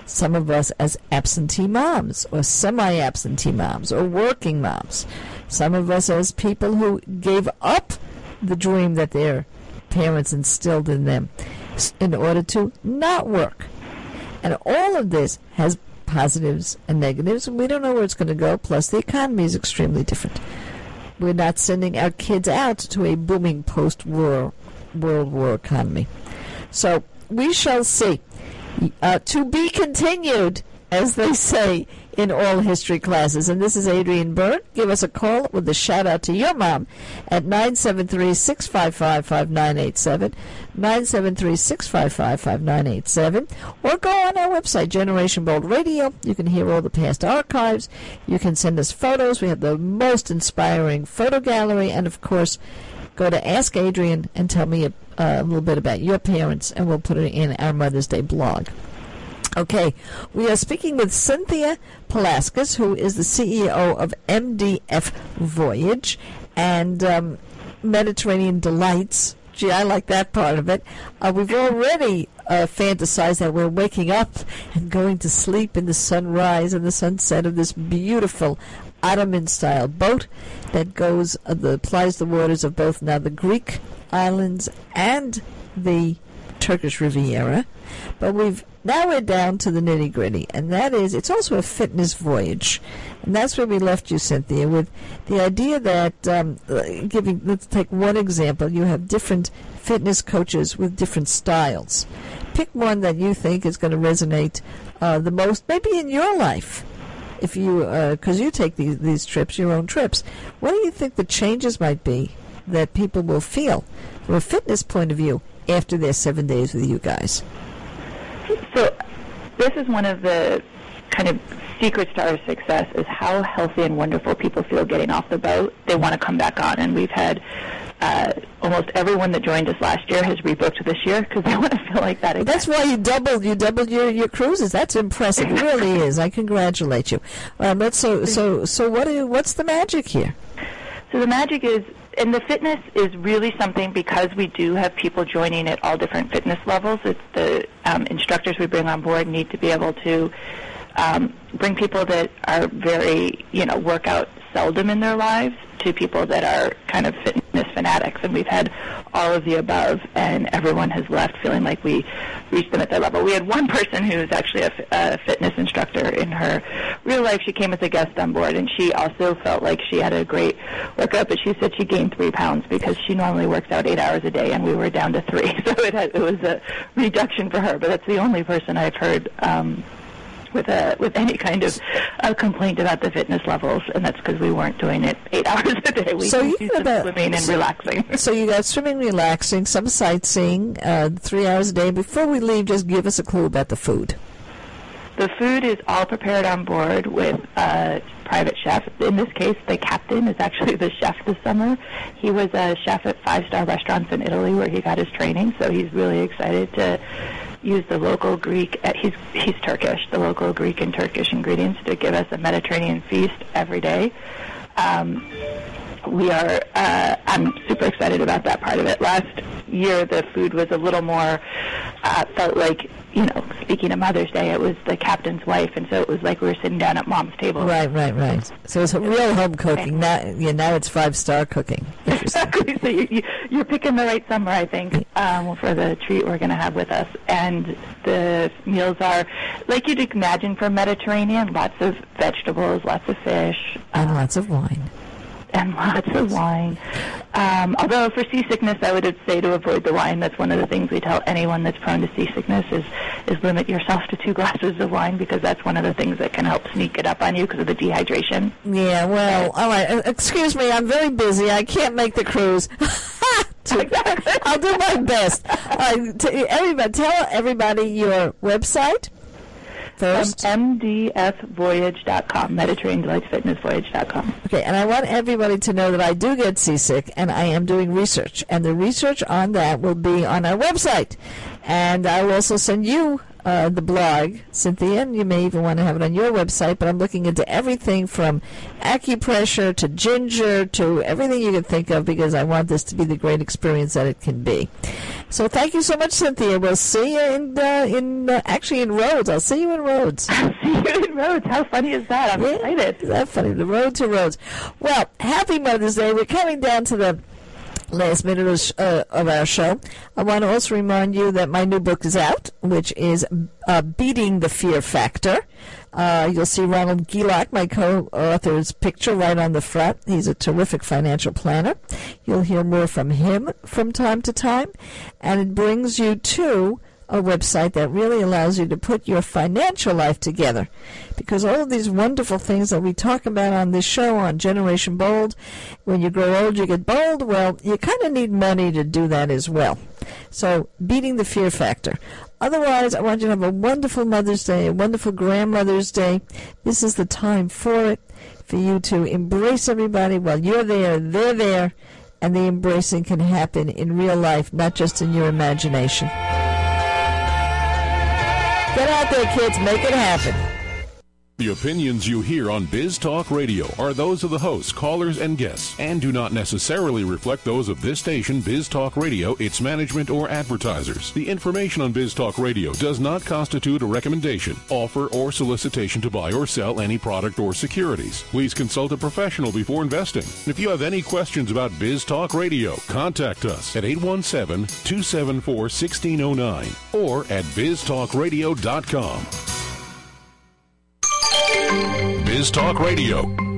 Some of us as absentee moms or semi-absentee moms or working moms. Some of us as people who gave up the dream that their parents instilled in them in order to not work. And all of this has positives and negatives, and we don't know where it's going to go. Plus, the economy is extremely different. We're not sending our kids out to a booming post-war World War economy. So we shall see. Uh, to be continued, as they say in all history classes. And this is Adrienne Byrne. Give us a call with a shout-out to your mom at nine seven three, six five five, five nine eight seven, nine seven three, six five five, five nine eight seven, or go on our website, Generation Bold Radio. You can hear all the past archives. You can send us photos. We have the most inspiring photo gallery. And, of course, go to Ask Adrienne and tell me a, uh, a little bit about your parents, and we'll put it in our Mother's Day blog. Okay, we are speaking with Cynthia Palaskis, who is the C E O of M D F Voyage and um, Mediterranean Delights. Gee, I like that part of it. Uh, we've already uh, fantasized that we're waking up and going to sleep in the sunrise and the sunset of this beautiful Ottoman-style boat that goes, uh, the, plies the waters of both now the Greek islands and the Turkish Riviera. But we've now we're down to the nitty-gritty, and that is, it's also a fitness voyage. And that's where we left you, Cynthia, with the idea that, um, giving, let's take one example. You have different fitness coaches with different styles. Pick one that you think is going to resonate uh, the most, maybe in your life. If you, because uh, you take these, these trips, your own trips. What do you think the changes might be that people will feel from a fitness point of view after their seven days with you guys? So this is one of the kind of secrets to our success, is how healthy and wonderful people feel getting off the boat. They want to come back on, and we've had uh, almost everyone that joined us last year has rebooked this year because they want to feel like that again. That's why you doubled you doubled your, your cruises. That's impressive. It really is. I congratulate you. Um, let's, so so so what do you, what's the magic here? So the magic is, and the fitness is really something, because we do have people joining at all different fitness levels. It's the um, instructors we bring on board need to be able to um, bring people that are very, you know, workout seldom in their lives to people that are kind of fitness fanatics. And we've had all of the above, and everyone has left feeling like we reached them at their level. We had one person who's actually a, a fitness instructor in her real life. She came as a guest on board, and she also felt like she had a great workout, but she said she gained three pounds because she normally works out eight hours a day, and we were down to three. So it, had, it was a reduction for her, but that's the only person I've heard um, with a with any kind of uh, complaint about the fitness levels, and that's because we weren't doing it eight hours a day. We so you used to swimming and so, relaxing. So you got swimming, relaxing, some sightseeing, uh, three hours a day. Before we leave, just give us a clue about the food. The food is all prepared on board with a private chef. In this case, the captain is actually the chef this summer. He was a chef at five-star restaurants in Italy where he got his training, so he's really excited to use the local Greek, uh, he's, he's Turkish, the local Greek and Turkish ingredients to give us a Mediterranean feast every day. Um, we are, uh, I'm super excited about that part of it. Last year, the food was a little more, uh, felt like, you know, speaking of Mother's Day, it was the captain's wife, and so it was like we were sitting down at Mom's table. Right, right, right. So it's real home cooking. Now, yeah, now it's five-star cooking. Exactly. So you, you, you're picking the right summer, I think, um, for the treat we're going to have with us. And the meals are, like you'd imagine for Mediterranean, lots of vegetables, lots of fish. And um, lots of wine. And lots of wine. Um, although for seasickness, I would say to avoid the wine. That's one of the things we tell anyone that's prone to seasickness is, is limit yourself to two glasses of wine, because that's one of the things that can help sneak it up on you because of the dehydration. Yeah, well, all right. Uh, excuse me, I'm very busy. I can't make the cruise. I'll do my best. Uh, t- everybody, tell everybody your website. First. Um, M D F voyage dot com, Mediterranean Delights Fitness Voyage dot com. Okay, and I want everybody to know that I do get seasick, and I am doing research. And the research on that will be on our website. And I will also send you uh, the blog, Cynthia, and you may even want to have it on your website, but I'm looking into everything from acupressure to ginger to everything you can think of, because I want this to be the great experience that it can be. So thank you so much, Cynthia. We'll see you in uh, in uh, actually in Rhodes. I'll see you in Rhodes. I'll see you in Rhodes. How funny is that? I'm yeah, excited. That's funny. The road to Rhodes. Well, happy Mother's Day. We're coming down to the last minute of, uh, of our show. I want to also remind you that my new book is out, which is uh, Beating the Fear Factor. Uh, you'll see Ronald Gielak, my co-author's picture right on the front. He's a terrific financial planner. You'll hear more from him from time to time. And it brings you to a website that really allows you to put your financial life together. Because all of these wonderful things that we talk about on this show, on Generation Bold, when you grow old, you get bold. Well, you kind of need money to do that as well. So, Beating the Fear Factor. Otherwise, I want you to have a wonderful Mother's Day, a wonderful Grandmother's Day. This is the time for it, for you to embrace everybody while you're there, they're there, and the embracing can happen in real life, not just in your imagination. Get out there, kids. Make it happen. The opinions you hear on Biz Talk Radio are those of the hosts, callers, and guests, and do not necessarily reflect those of this station, Biz Talk Radio, its management, or advertisers. The information on Biz Talk Radio does not constitute a recommendation, offer, or solicitation to buy or sell any product or securities. Please consult a professional before investing. If you have any questions about Biz Talk Radio, contact us at eight one seven, two seven four, one six zero nine or at biz talk radio dot com. Biz Talk Radio.